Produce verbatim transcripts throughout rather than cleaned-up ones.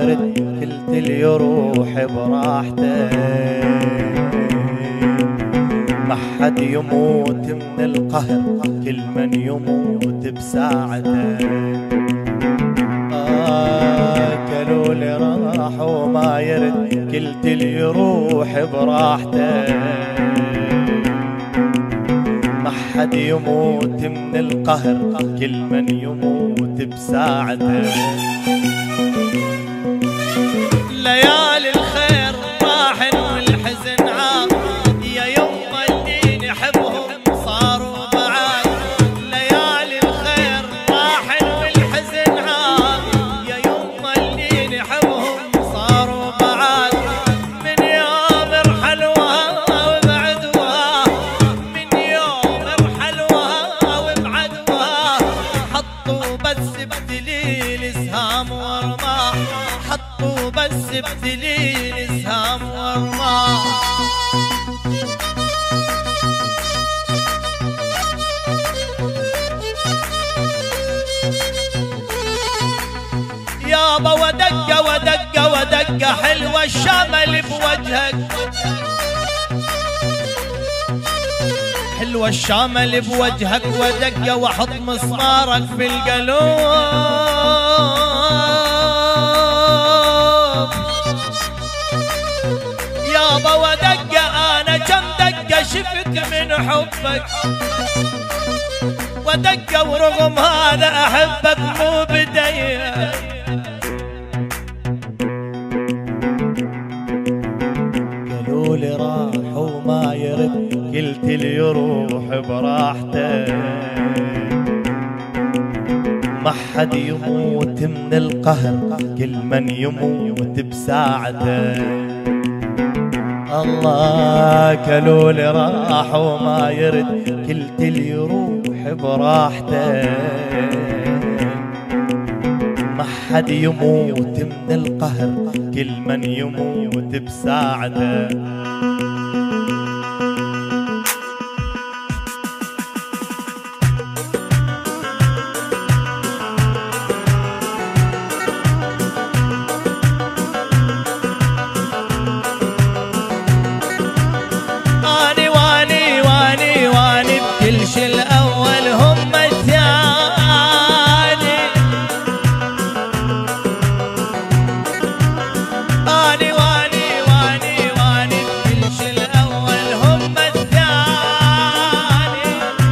يرد قلت لي يروح براحته، ما حد يموت من القهر كل من يموت بساعته. اكلوا لي راح وما يرد قلت لي يروح براحته، ما حد يموت من القهر كل من يموت بساعته. ليالي الخير راحن والحزن عام، يا يما اللي نحبهم صاروا بعاد. ليالي الخير راحن والحزن عام، يا يما اللي نحبهم صاروا بعاد. من يوم رحلوها وبعدوها، من يوم رحلوها وبعدوها، حطوا بس بدليل سهام ورماح، حطوا بس بدليل سهام ورماح. يابا ودقة ودقة ودقة حلوة الشمل بوجهك، حلوة الشمل بوجهك ودقة وحط مسمارك في القلوب. يابا ودقة أنا كم دقة شفت من حبك، ودقة ورغم هذا أحبك مو بداية. قالوا لي راح وما يرد قلت لي يروح براحته، ما حد يموت من القهر كل من يموت بساعته. الله كلوا لي راح وما يرد قلت لي يروح براحته، ما حد يموت من القهر كل من يموت بساعته. الأول هم الثاني، أني واني واني واني بكلش الأول هم الثاني.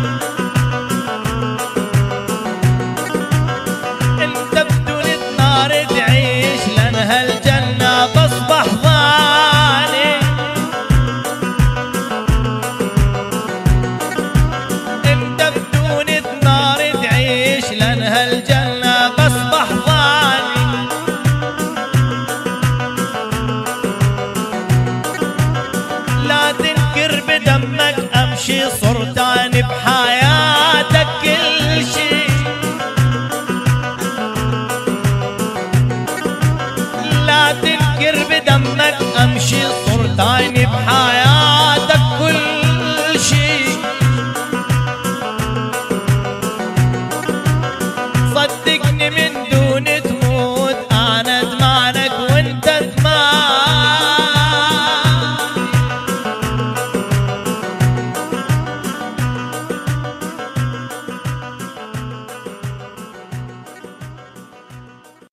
انت بدون النار تعيش لان هالجنة تصبح ضاني. هالجنة بصبح ضاني. لا تنكر بدمك امشي صرتاني.